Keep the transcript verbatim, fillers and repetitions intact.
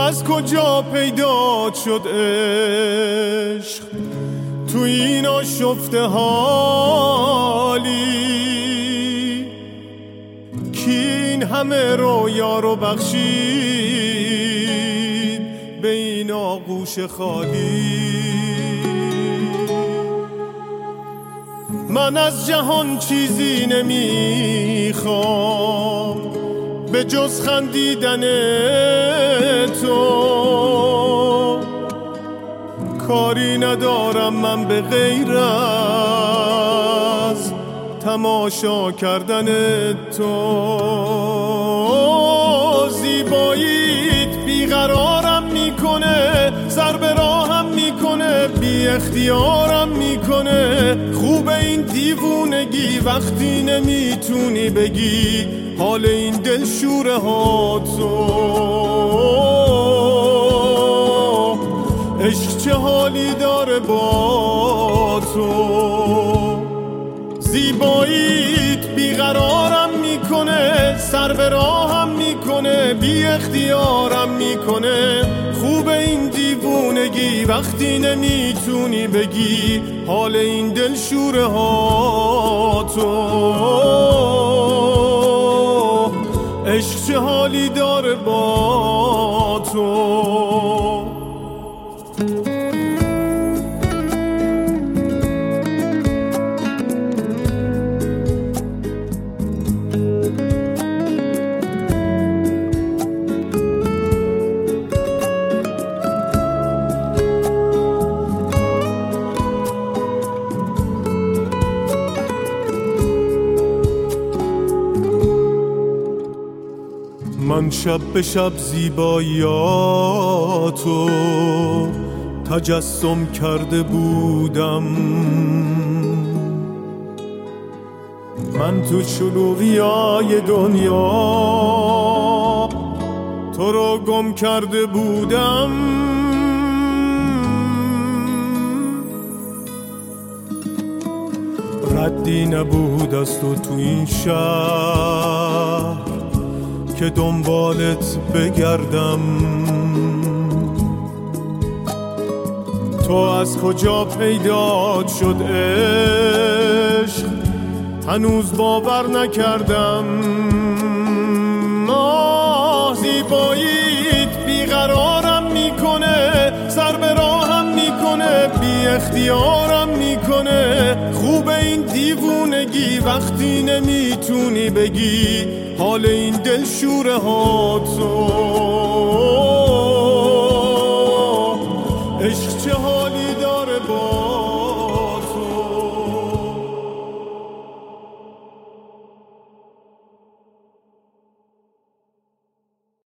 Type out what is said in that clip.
از کجا پیدا شد عشق تو این آشفته حالی کی این همه رویا رو بخشید به این آغوش خالی. من از جهان چیزی نمیخوام به جز خندیدن تو، کاری ندارم من به غیر از تماشا کردن تو. زیباییت بیقرارم میکنه، سر به راهم میکنه، بی اختیارم میکنه. خوب این دیوونگی وقتی نمیتونی بگی حال این دل شوره ها تو. عشق چه حالی داره با تو. زیباییت بیقرارم میکنه، سر به راهم میکنه، بی اختیارم میکنه. خوب این دیوونگی وقتی نمیتونی بگی حال این دل شوره ها تو. عشق چه حالی داره با تو. من شب به شب زیباییاتو تجسم کرده بودم، من تو شلوغیای دنیا تو رو گم کرده بودم. ردی نبود از تو تو این شهر که دنبالت بگردم. تو از کجا پیدا شد عشق هنوز باور نکردم. آه زیباییت بیقرارم میکنه، سر به راهم میکنه، بی اختیارم میکنه. خوب این دیوونگی وقتی نمیتونی بگی حال این دل شوره ها تو. عشق چه